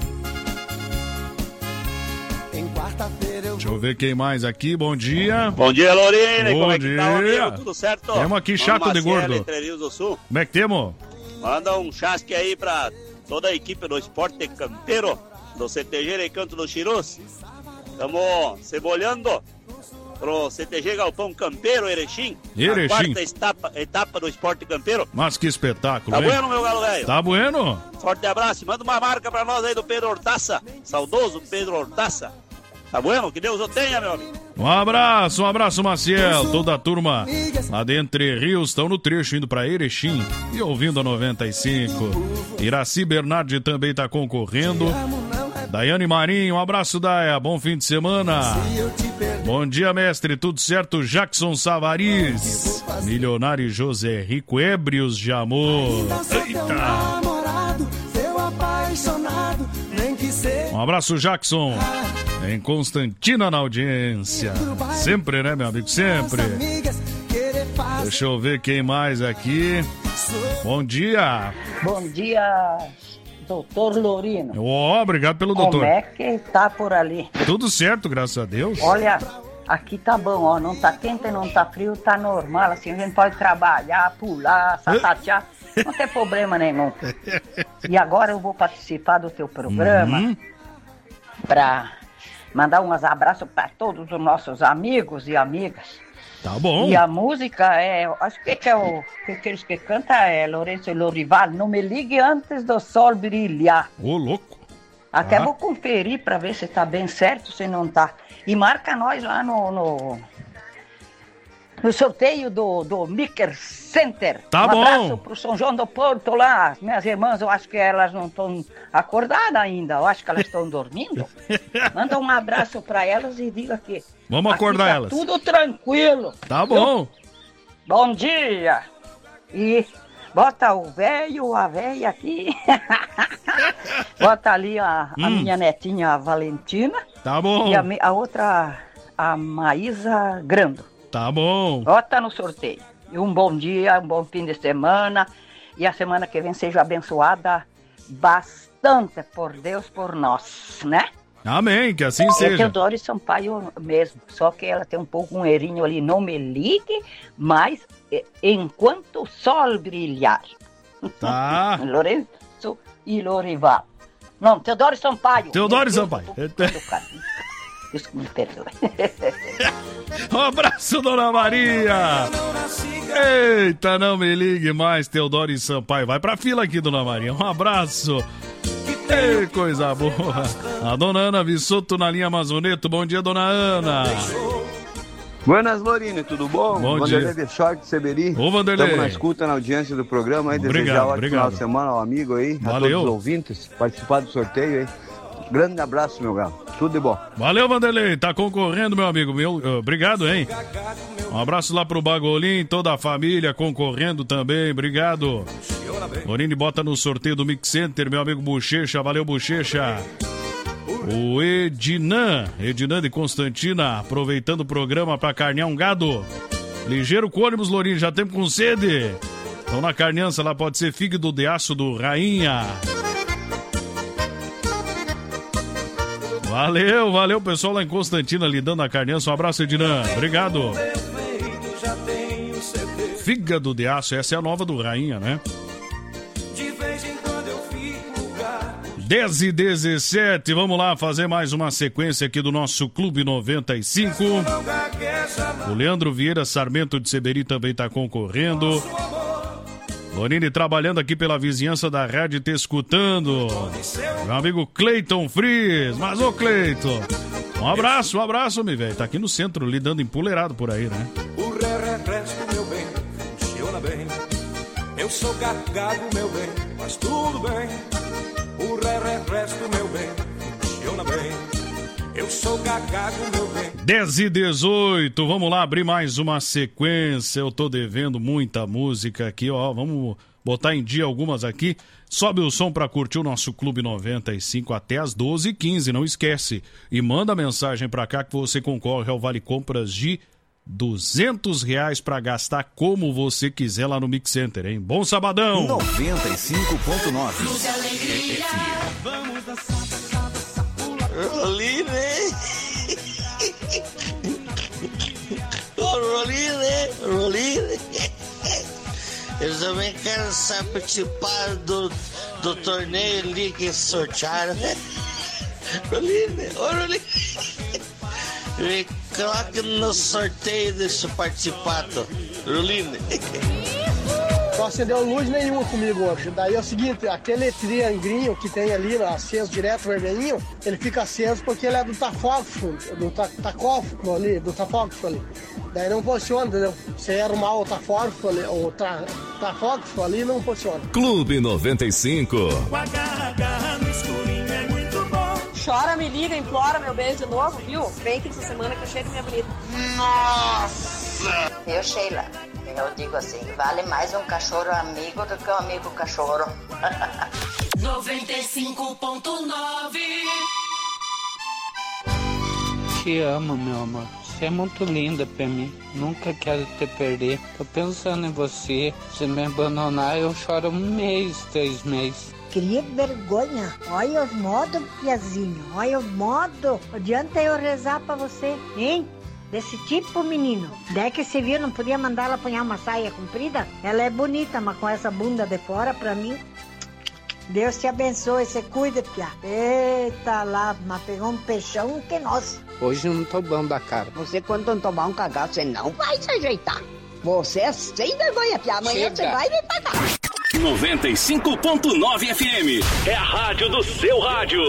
Deixa eu ver quem mais aqui. Bom dia. Bom dia, Lorine. Bom Como é dia. que tá, amigo? Tudo certo? Temos aqui Chaco de Gordo. Entre Rios do Sul. Como é que temos? Manda um chasque aí pra toda a equipe do Esporte Campeiro, do CTG Recanto dos Chirus. Estamos cebolhando pro CTG Galpão Campeiro, Erechim. Erechim. A quarta etapa do Esporte Campeiro. Mas que espetáculo, Tá hein? bueno, meu galo velho? Tá bueno. Forte abraço. Manda uma marca pra nós aí do Pedro Hortaça. Saudoso Pedro Hortaça. Tá bueno? Que Deus o tenha, meu amigo. Um abraço, Maciel. Toda a turma lá de Entre Rios estão no trecho indo pra Erechim e ouvindo a 95. Iraci Bernardi também tá concorrendo. Daiane Marinho, um abraço, Daia. Bom fim de semana. Bom dia, mestre. Tudo certo? Jackson Savariz. Milionário e José Rico, ébrios de amor. Eita. Um abraço, Jackson. Em Constantina na audiência. Sempre, né, meu amigo? Sempre. Deixa eu ver quem mais aqui. Bom dia. Bom dia, doutor Lorino. Obrigado pelo doutor. Como é que tá por ali? Tudo certo, graças a Deus. Olha, Aqui tá bom, ó, não tá quente, não tá frio, tá normal, assim, a gente pode trabalhar, pular, sapatear, não tem problema nenhum. E agora eu vou participar do teu programa pra mandar uns abraços pra todos os nossos amigos e amigas. Tá bom. E a música acho que aqueles que cantam é Lourenço e Lorival, Não Me Ligue Antes do Sol Brilhar. Ô, louco. Até vou conferir pra ver se tá bem certo, se não tá. E marca nós lá no sorteio do Micker Center. Tá bom. Um abraço pro São João do Porto lá. Minhas irmãs, eu acho que elas não estão acordadas ainda. Eu acho que elas estão dormindo. Manda um abraço pra elas e diga que... Vamos acordar tá elas. Tudo tranquilo. Tá bom. Bom dia. E bota o velho, a velha aqui. Bota ali a minha netinha, a Valentina. Tá bom. E a outra, a Maísa Grando. Tá bom. Bota no sorteio. E um bom dia, um bom fim de semana. E a semana que vem seja abençoada bastante por Deus, por nós, né? Amém, que assim seja. É Teodoro Sampaio mesmo. Só que ela tem um pouco um errinho ali. Não me ligue, mas enquanto o sol brilhar. Tá. Lourenço e Lorival. Não, Teodoro Sampaio. Teodoro Sampaio. Desculpe, me perdoe. Um abraço, Dona Maria. Eita, não me ligue mais, Teodoro e Sampaio. Vai pra fila aqui, Dona Maria. Um abraço. Ei, coisa boa. A Dona Ana Vissoto na linha Mazoneto. Bom dia, Dona Ana. Buenas, Lorine, tudo bom? Bom Vanderlei dia. Bechort, Seberi. Ô, Vanderlei. Estamos na escuta, na audiência do programa. Aí, Obrigado, desejar um ótimo obrigado. final de semana ao amigo aí, Valeu. a todos os ouvintes, participar do sorteio aí. Grande abraço, meu galo. Tudo de bom. Valeu, Vanderlei. Tá concorrendo, meu amigo. Obrigado, hein? Um abraço lá pro Bagolim, toda a família concorrendo também. Obrigado. Lorine bota no sorteio do Mix Center, meu amigo Bochecha. Valeu, Bochecha. O Edinan de Constantina, aproveitando o programa pra carnear um gado. Ligeiro com ônibus, Lorine, já temos com sede. Então na carneança lá pode ser fígado de aço do Rainha. Valeu, pessoal lá em Constantina lidando a carneança. Um abraço, Edinan. Obrigado. Fígado de aço, essa é a nova do Rainha, né? 10h17, vamos lá fazer mais uma sequência aqui do nosso Clube 95. O Leandro Vieira Sarmento de Seberi também está concorrendo. Lorine trabalhando aqui pela vizinhança da rádio, te escutando. Meu amigo Cleiton Fries. Mas, ô Cleiton, um abraço, meu velho. Tá aqui no centro, lidando empoleirado por aí, né? O resto, meu bem, funciona bem. Eu sou gagado, meu bem, mas tudo bem. O resto, meu bem, funciona bem. Eu sou gagado, meu bem. 10h18, vamos lá abrir mais uma sequência. Eu tô devendo muita música aqui, ó. Vamos botar em dia algumas aqui. Sobe o som pra curtir o nosso Clube 95 até as 12h15, não esquece. E manda mensagem pra cá que você concorre ao Vale Compras de R$200 pra gastar como você quiser lá no Mix Center, hein? Bom sabadão! 95.9 Luz e alegria. Vamos dançar, Roline! Roline! Eu também quero participar do torneio ali que sortearam. Roline! Me coloque no sorteio desse participado, Roline. Não acendeu luz nenhuma comigo hoje. Daí é o seguinte, aquele trianglinho que tem ali, aceso direto, vermelhinho, ele fica aceso porque ele é do tacógrafo ali. Daí não funciona, entendeu? Se arrumar o tacógrafo ali, não funciona. Clube 95. Chora, me liga, implora meu beijo de novo, viu? Vem aqui essa semana que eu chego minha bonita. Nossa! Eu, Sheila, eu digo assim, vale mais um cachorro amigo do que um amigo cachorro. 95.9. Te amo, meu amor. Você é muito linda pra mim. Nunca quero te perder. Tô pensando em você. Se me abandonar, eu choro 1 mês, 3 meses. Cria vergonha. Olha os modos, Piazinho. Olha o modo. Adianta eu rezar pra você, hein? desse tipo, menino. Daí que você viu, não podia mandar ela apanhar uma saia comprida? Ela é bonita, mas com essa bunda de fora, pra mim... Deus te abençoe, você cuida, piá. Eita lá, mas pegou um peixão que nós. Hoje eu não tô bom da cara. Você, quando não tomar um cagaço, você não vai se ajeitar. Você é sem vergonha, piá. Amanhã você vai me pagar. 95.9 FM. É a rádio do seu rádio.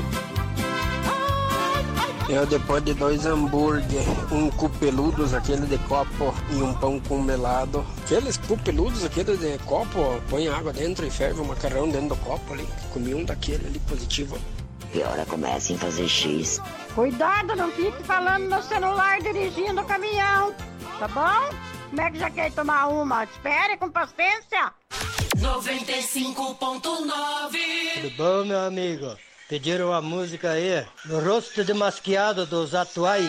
Eu, depois de 2 hambúrguer, um cupeludos, aquele de copo, e um pão com melado. Aqueles cupeludos, aquele de copo, põe água dentro e ferve o macarrão dentro do copo ali. Comi um daquele ali positivo. E hora comecem a fazer X. Cuidado, não fique falando no celular dirigindo o caminhão, tá bom? Como é que já quer tomar uma? Espere com paciência. 95.9. Tudo bom, meu amigo? Pediram a música aí, no rosto desmasqueado dos atuais.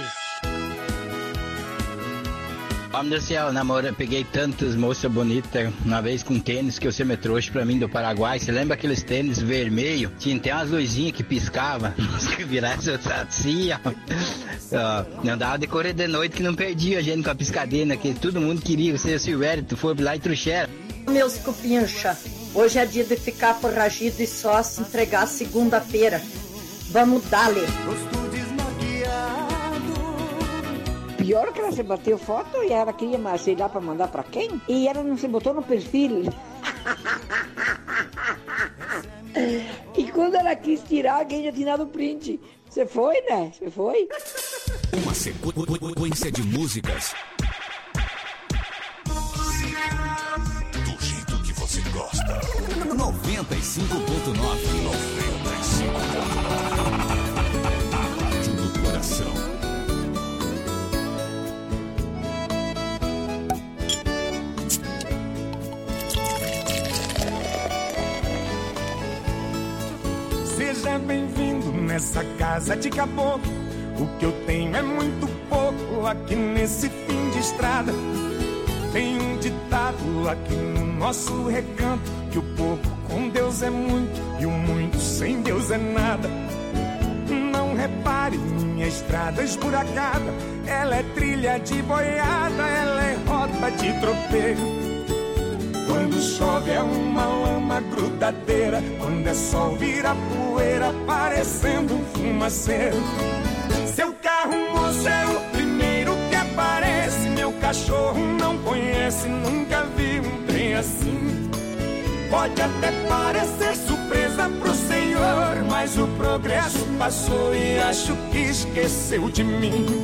Homem do céu, namoro, peguei tantas moças bonitas, uma vez com tênis que você me trouxe pra mim do Paraguai. Você lembra aqueles tênis vermelho? Tinha até umas luzinhas que piscavam, que virasse assim, ó. Não dava de correr de noite que não perdia a gente com a piscadeira, que todo mundo queria. Você, Silvério, tu foi lá e trouxeram. Meus cupincha, hoje é dia de ficar forragido e só se entregar segunda-feira. Vamos dar-lhe. Pior que ela se bateu foto e ela queria, mas sei lá, pra mandar pra quem? E ela não se botou no perfil. E quando ela quis tirar, alguém já tinha dado o print. Você foi, né? Você foi? Uma sequência de músicas. Do jeito que você gosta. 95.9. 95. A rádio do coração. Seja bem-vindo nessa casa de caboclo. O que eu tenho é muito pouco aqui nesse fim de estrada. Tem um ditado aqui no nosso recanto, que o pouco com Deus é muito e o muito sem Deus é nada. Não repare minha estrada esburacada, ela é trilha de boiada, ela é rota de tropeiro. Quando chove é uma lama grudadeira, quando é sol vira poeira, parecendo um fumaceiro. Seu carro, moço, é o primeiro que aparece. Meu cachorro não conhece, nunca vi um trem assim. Pode até parecer surpresa pro senhor, mas o progresso passou e acho que esqueceu de mim.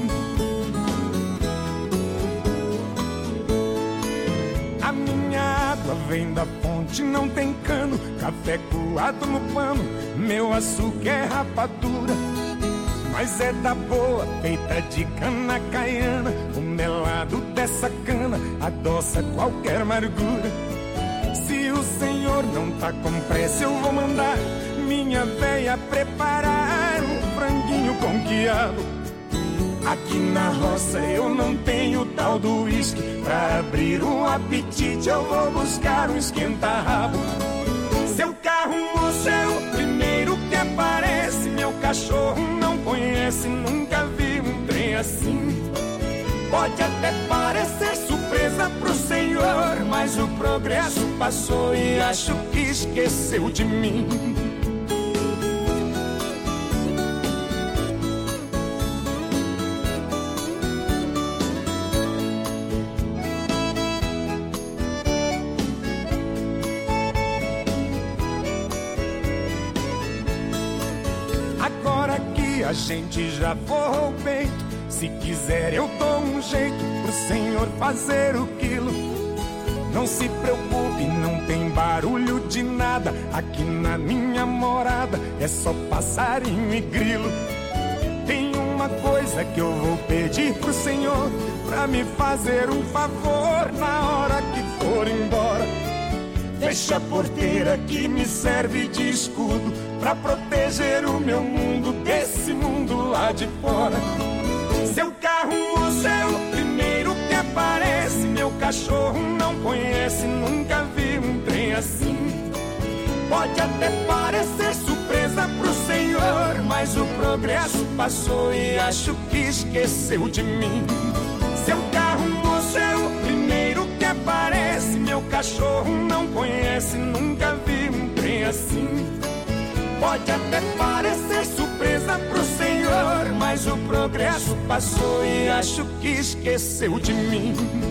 A minha água vem da fonte, não tem cano, café coado no pano, meu açúcar é rapadura. Mas é da boa, feita de cana caiana, o melado dessa cana adoça qualquer amargura. Se o senhor não tá com pressa, eu vou mandar minha véia preparar um franguinho com quiabo. Aqui na roça eu não tenho tal do uísque, pra abrir um apetite eu vou buscar um esquenta-rabo. Seu carro, moço, é o primeiro que aparece. Meu cachorro não conhece, nunca vi um trem assim. Pode até parecer surpresa pro senhor, mas o progresso passou e acho que esqueceu de mim. Agora que a gente já forrou o peito, se quiser eu dou um jeito pro senhor fazer o quilo. Não se preocupe, não tem barulho de nada. Aqui na minha morada é só passarinho e grilo. Tem uma coisa que eu vou pedir pro senhor, pra me fazer um favor na hora que for embora. Fecha a porteira que me serve de escudo, pra proteger o meu mundo desse mundo lá de fora. Seu carro, moço, é o primeiro que aparece. Meu cachorro não conhece, nunca vi um trem assim. Pode até parecer surpresa pro senhor, mas mas o progresso passou e acho que esqueceu de mim. Seu carro, moço, é o primeiro que aparece. Meu cachorro não conhece, nunca vi um trem assim. Pode até parecer surpresa pro senhor, mas o progresso passou e acho que esqueceu de mim.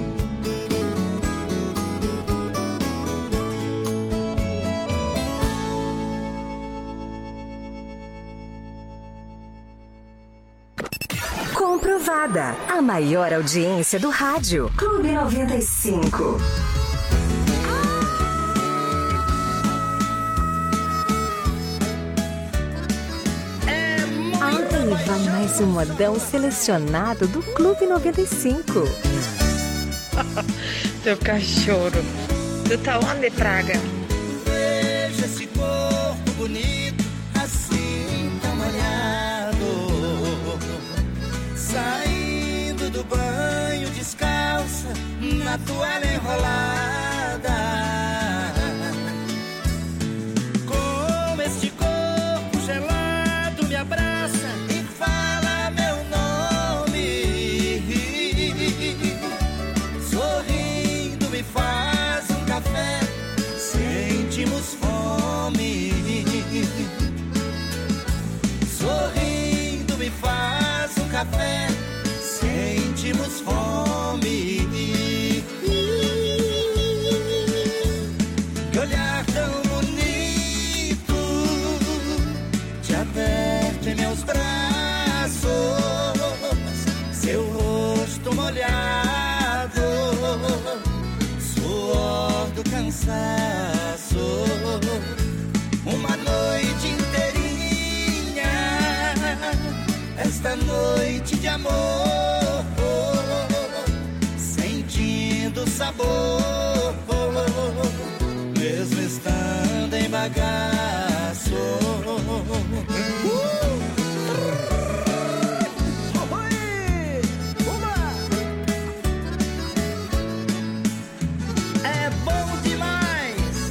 Comprovada. A maior audiência do rádio. Clube 95. Aí vai mais um modão selecionado do Clube 95. Teu cachorro. Tu tá onde, Praga? Veja esse corpo bonito, assim tão malhado, saindo do banho descalça, na toalha enrolada. Com este corpo gelado me abraça e fala meu nome. Sorrindo me faz um café, sentimos fome. Sorrindo me faz um café, sentimos fome. Que olhar tão bonito te aperta em meus braços, seu rosto molhado, suor do cansaço. Uma noite inteirinha, esta noite de amor, sentindo o sabor, mesmo estando em bagaço. É bom demais.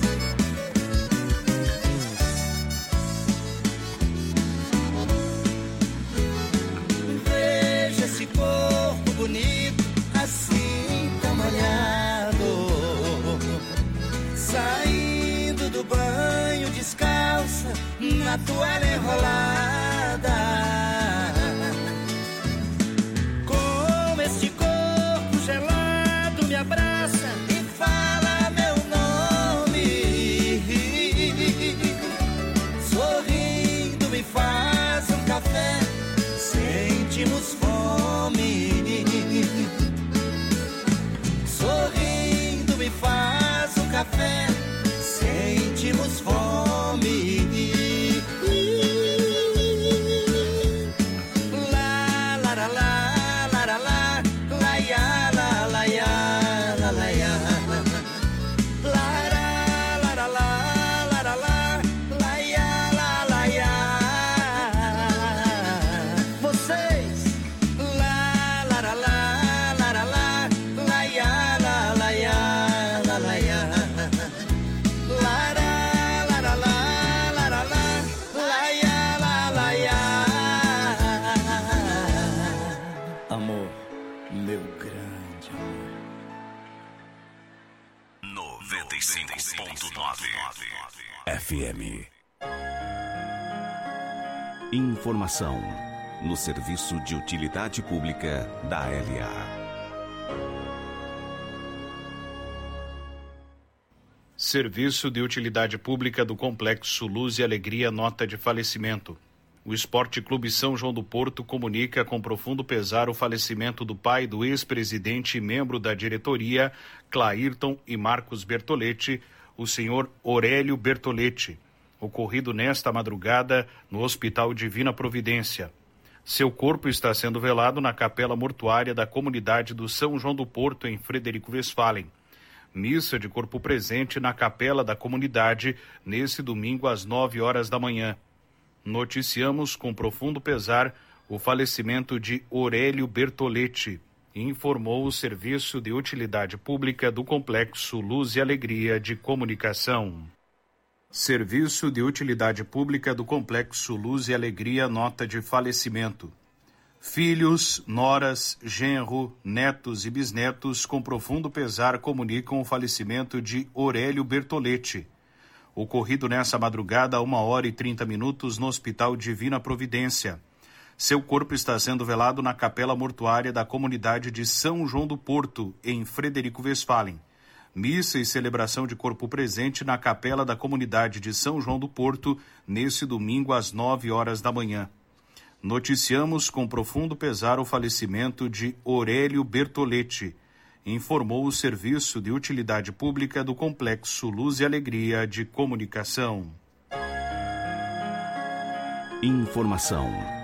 Veja esse corpo bonito, assim tão malhado, saindo do banho descalça, na toalha enrolada. Com este corpo gelado me abraça e fala meu nome. Sorrindo me faz um café, sentimos fome. Sorrindo me faz um café, sentimos fome. La la la la la la la la ya la la ya la la ya. La la la la la la la la ya la la ya. Vocês la la la la la la la la ya la la ya la la ya. La la la la la la la la ya la la ya. Amor, meu grande amor. 95.9 FM. Informação no serviço de utilidade pública da LA. Serviço de utilidade pública do Complexo Luz e Alegria, nota de falecimento. O Esporte Clube São João do Porto comunica com profundo pesar o falecimento do pai do ex-presidente e membro da diretoria, Clairton e Marcos Bertoletti, o senhor Aurélio Bertoletti, ocorrido nesta madrugada no Hospital Divina Providência. Seu corpo está sendo velado na capela mortuária da comunidade do São João do Porto, em Frederico Westphalen. Missa de corpo presente na capela da comunidade nesse domingo às 9 horas da manhã. Noticiamos com profundo pesar o falecimento de Aurélio Bertoletti, informou o Serviço de Utilidade Pública do Complexo Luz e Alegria de Comunicação. Serviço de Utilidade Pública do Complexo Luz e Alegria, nota de falecimento. Filhos, noras, genro, netos e bisnetos com profundo pesar comunicam o falecimento de Aurélio Bertoletti, ocorrido nessa madrugada a 1h30 no Hospital Divina Providência. Seu corpo está sendo velado na capela mortuária da comunidade de São João do Porto, em Frederico Westphalen. Missa e celebração de corpo presente na capela da comunidade de São João do Porto, nesse domingo às 9h da manhã. Noticiamos com profundo pesar o falecimento de Aurélio Bertoletti, informou o Serviço de Utilidade Pública do Complexo Luz e Alegria de Comunicação. Informação